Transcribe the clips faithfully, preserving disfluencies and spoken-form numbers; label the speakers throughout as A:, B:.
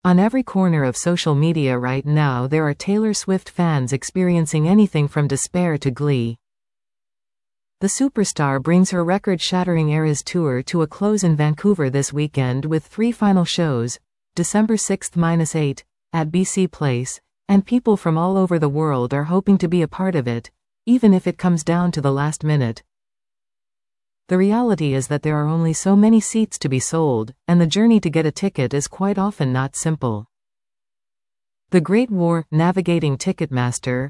A: On every corner of social media right now there are Taylor Swift fans experiencing anything from despair to glee. The superstar brings her record-shattering Eras Tour to a close in Vancouver this weekend with three final shows, December sixth to eighth, at B C Place, and people from all over the world are hoping to be a part of it, even if it comes down to the last minute. The reality is that there are only so many seats to be sold, and the journey to get a ticket is quite often not simple. The Great War, navigating Ticketmaster.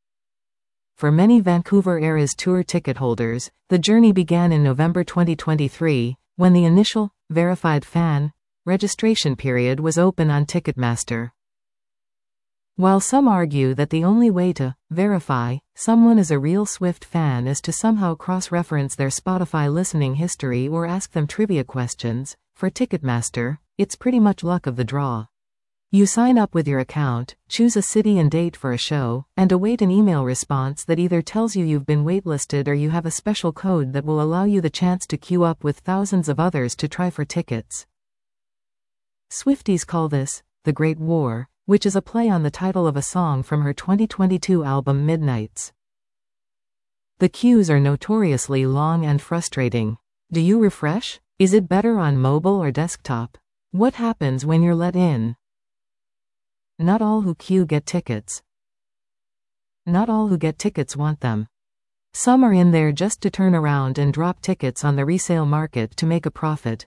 A: For many Vancouver Eras Tour ticket holders, the journey began in November twenty twenty-three, when the initial, verified fan, registration period was open on Ticketmaster. While some argue that the only way to verify someone is a real Swift fan is to somehow cross-reference their Spotify listening history or ask them trivia questions, for Ticketmaster, it's pretty much luck of the draw. You sign up with your account, choose a city and date for a show, and await an email response that either tells you you've been waitlisted or you have a special code that will allow you the chance to queue up with thousands of others to try for tickets. Swifties call this The Great War, which is a play on the title of a song from her twenty twenty-two album Midnights. The queues are notoriously long and frustrating. Do you refresh? Is it better on mobile or desktop? What happens when you're let in? Not all who queue get tickets. Not all who get tickets want them. Some are in there just to turn around and drop tickets on the resale market to make a profit.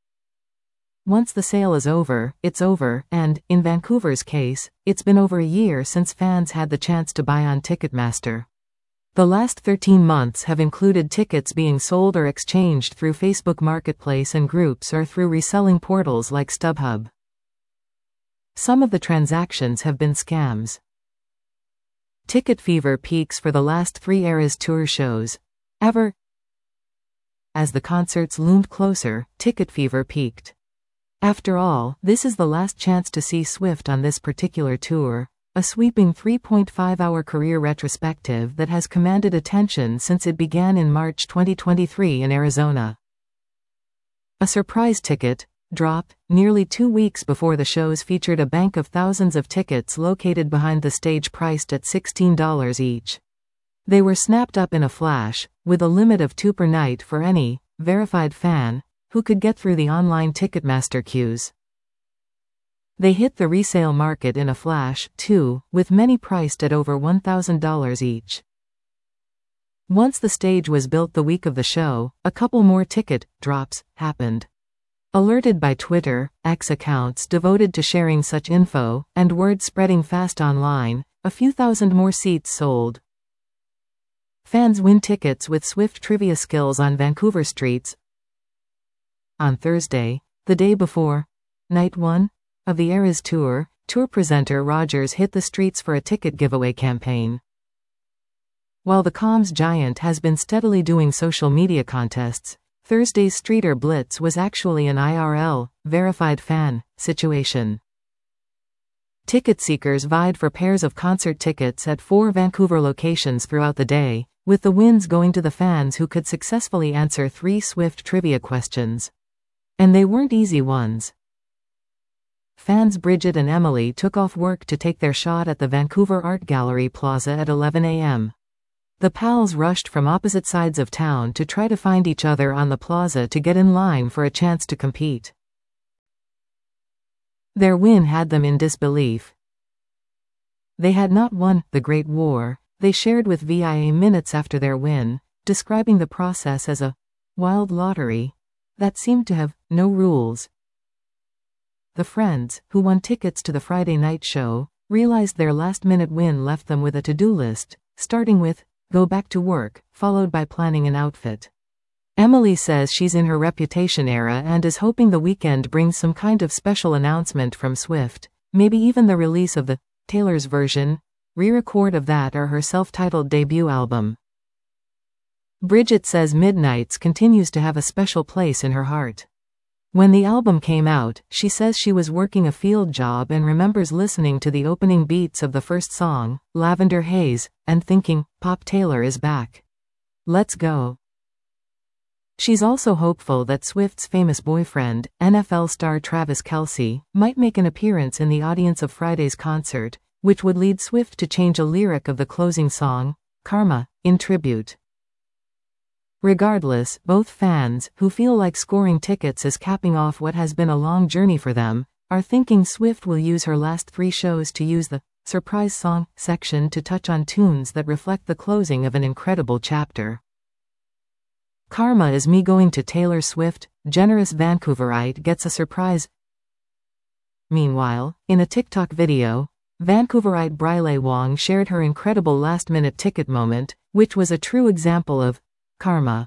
A: Once the sale is over, it's over, and, in Vancouver's case, it's been over a year since fans had the chance to buy on Ticketmaster. The last thirteen months have included tickets being sold or exchanged through Facebook Marketplace and groups or through reselling portals like StubHub. Some of the transactions have been scams. Ticket fever peaks for the last three Eras Tour shows. Ever. As the concerts loomed closer, ticket fever peaked. After all, this is the last chance to see Swift on this particular tour, a sweeping three point five hour career retrospective that has commanded attention since it began in March twenty twenty-three in Arizona. A surprise ticket drop, nearly two weeks before the shows, featured a bank of thousands of tickets located behind the stage priced at sixteen dollars each. They were snapped up in a flash, with a limit of two per night for any verified fan who could get through the online Ticketmaster queues. They hit the resale market in a flash, too, with many priced at over one thousand dollars each. Once the stage was built the week of the show, a couple more ticket drops happened. Alerted by Twitter, X accounts devoted to sharing such info, and word spreading fast online, a few thousand more seats sold. Fans win tickets with Swift trivia skills on Vancouver streets. On Thursday, the day before night one of the Eras Tour, tour presenter Rogers hit the streets for a ticket giveaway campaign. While the comms giant has been steadily doing social media contests, Thursday's Streeter Blitz was actually an I R L, verified fan, situation. Ticket seekers vied for pairs of concert tickets at four Vancouver locations throughout the day, with the wins going to the fans who could successfully answer three Swift trivia questions. And they weren't easy ones. Fans Bridget and Emily took off work to take their shot at the Vancouver Art Gallery Plaza at eleven a m The pals rushed from opposite sides of town to try to find each other on the plaza to get in line for a chance to compete. Their win had them in disbelief. They had not won the Great War, they shared with V I A minutes after their win, describing the process as a wild lottery that seemed to have no rules. The friends, who won tickets to the Friday night show, realized their last-minute win left them with a to-do list, starting with go back to work, followed by planning an outfit. Emily says she's in her Reputation era and is hoping the weekend brings some kind of special announcement from Swift, maybe even the release of the Taylor's version, re-record of that or her self-titled debut album. Bridget says Midnights continues to have a special place in her heart. When the album came out, she says she was working a field job and remembers listening to the opening beats of the first song, Lavender Haze, and thinking, Pop Taylor is back. Let's go. She's also hopeful that Swift's famous boyfriend, N F L star Travis Kelce, might make an appearance in the audience of Friday's concert, which would lead Swift to change a lyric of the closing song, Karma, in tribute. Regardless, both fans, who feel like scoring tickets is capping off what has been a long journey for them, are thinking Swift will use her last three shows to use the surprise song section to touch on tunes that reflect the closing of an incredible chapter. Karma is me going to Taylor Swift, generous Vancouverite gets a surprise. Meanwhile, in a TikTok video, Vancouverite Briley Wong shared her incredible last-minute ticket moment, which was a true example of karma.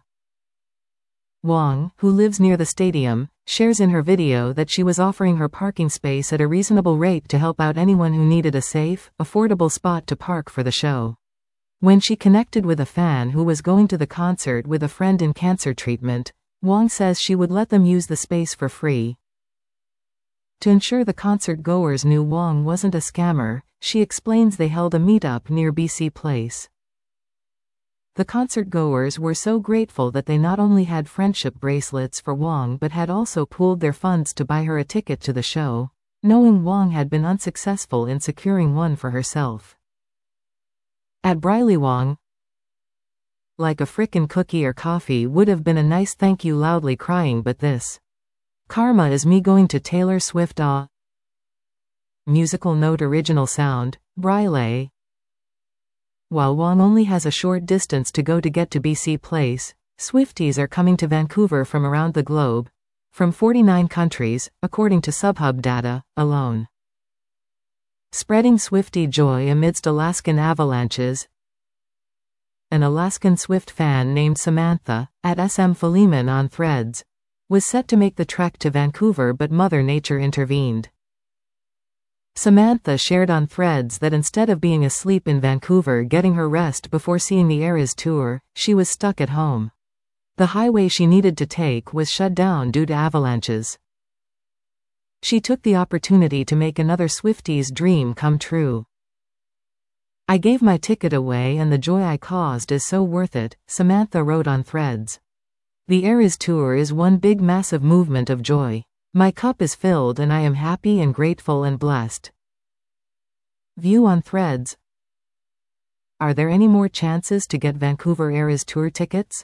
A: Wong, who lives near the stadium, shares in her video that she was offering her parking space at a reasonable rate to help out anyone who needed a safe, affordable spot to park for the show. When she connected with a fan who was going to the concert with a friend in cancer treatment, Wong says she would let them use the space for free. To ensure the concert goers knew Wong wasn't a scammer, she explains they held a meetup near B C Place. The concert goers were so grateful that they not only had friendship bracelets for Wong but had also pooled their funds to buy her a ticket to the show, knowing Wong had been unsuccessful in securing one for herself. At Briley Wong, like a frickin' cookie or coffee would have been a nice thank you, loudly crying, but this karma is me going to Taylor Swift. Ah. Musical note, original sound, Briley. While Wong only has a short distance to go to get to B C Place, Swifties are coming to Vancouver from around the globe, from forty-nine countries, according to SubHub data, alone. Spreading Swiftie joy amidst Alaskan avalanches. An Alaskan Swift fan named Samantha, at S M Philemon on Threads, was set to make the trek to Vancouver, but Mother Nature intervened. Samantha shared on Threads that instead of being asleep in Vancouver getting her rest before seeing the Eras tour, she was stuck at home. The highway she needed to take was shut down due to avalanches. She took the opportunity to make another Swiftie's dream come true. I gave my ticket away and the joy I caused is so worth it, Samantha wrote on Threads. The Eras tour is one big massive movement of joy. My cup is filled and I am happy and grateful and blessed. View on Threads. Are there any more chances to get Vancouver Eras tour tickets?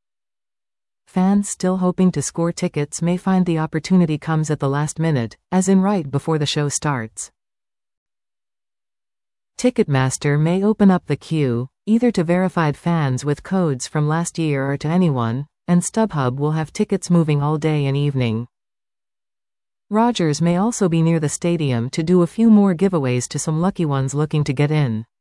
A: Fans still hoping to score tickets may find the opportunity comes at the last minute, as in right before the show starts. Ticketmaster may open up the queue, either to verified fans with codes from last year or to anyone, and StubHub will have tickets moving all day and evening. Rogers may also be near the stadium to do a few more giveaways to some lucky ones looking to get in.